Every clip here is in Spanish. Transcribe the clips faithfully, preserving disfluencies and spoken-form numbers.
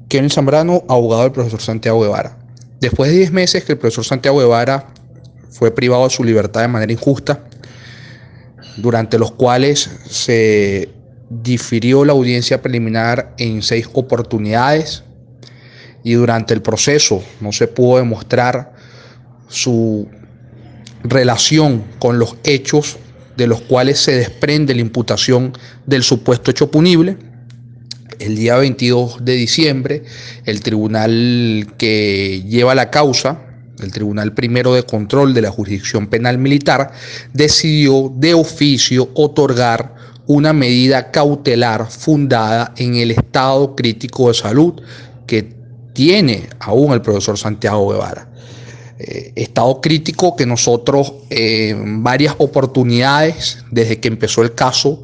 Kevin Zambrano, abogado del profesor Santiago Guevara. Después de diez meses que el profesor Santiago Guevara fue privado de su libertad de manera injusta, durante los cuales se difirió la audiencia preliminar en seis oportunidades y durante el proceso no se pudo demostrar su relación con los hechos de los cuales se desprende la imputación del supuesto hecho punible. El día veintidós de diciembre, el tribunal que lleva la causa, el Tribunal Primero de Control de la Jurisdicción Penal Militar, decidió de oficio otorgar una medida cautelar fundada en el estado crítico de salud que tiene aún el profesor Santiago Guevara. Eh, estado crítico que nosotros eh, en varias oportunidades, desde que empezó el caso,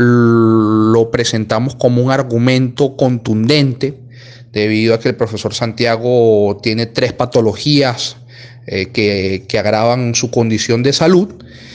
lo presentamos como un argumento contundente, debido a que el profesor Santiago tiene tres patologías eh, que, que agravan su condición de salud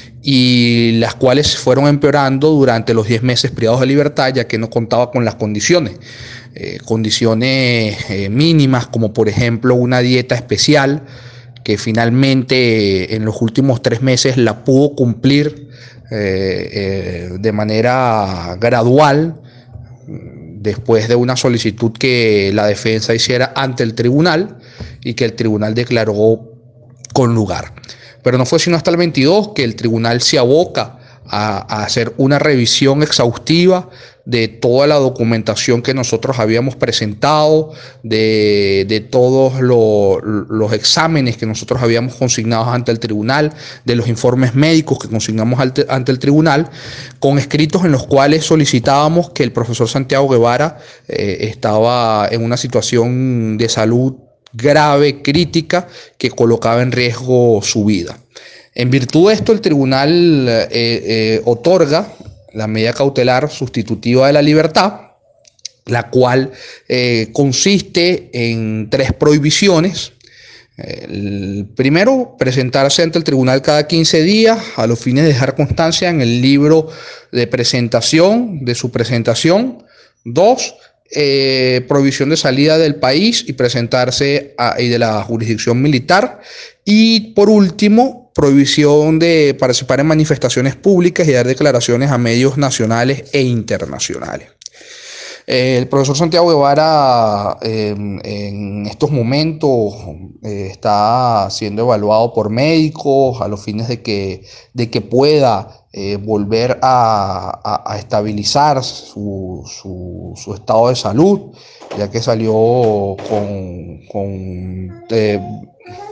y las cuales fueron empeorando durante los diez meses privados de libertad, ya que no contaba con las condiciones. Eh, condiciones eh, mínimas, como por ejemplo una dieta especial, que finalmente en los últimos tres meses la pudo cumplir eh, eh, de manera gradual, después de una solicitud que la defensa hiciera ante el tribunal y que el tribunal declaró con lugar. Pero no fue sino hasta el veintidós que el tribunal se aboca a, a hacer una revisión exhaustiva de toda la documentación que nosotros habíamos presentado, de, de todos lo, los exámenes que nosotros habíamos consignado ante el tribunal, de los informes médicos que consignamos ante, ante el tribunal, con escritos en los cuales solicitábamos que el profesor Santiago Guevara eh, estaba en una situación de salud grave, crítica, que colocaba en riesgo su vida. En virtud de esto, el tribunal eh, eh, otorga la medida cautelar sustitutiva de la libertad, la cual eh, consiste en tres prohibiciones. El primero, presentarse ante el tribunal cada quince días a los fines de dejar constancia en el libro de presentación de su presentación. Dos, eh, prohibición de salida del país y presentarse a, y de la jurisdicción militar. Y por último, prohibición de participar en manifestaciones públicas y dar declaraciones a medios nacionales e internacionales. Eh, el profesor Santiago Guevara eh, en estos momentos eh, está siendo evaluado por médicos a los fines de que, de que pueda eh, volver a, a, a estabilizar su, su, su estado de salud, ya que salió con, con eh,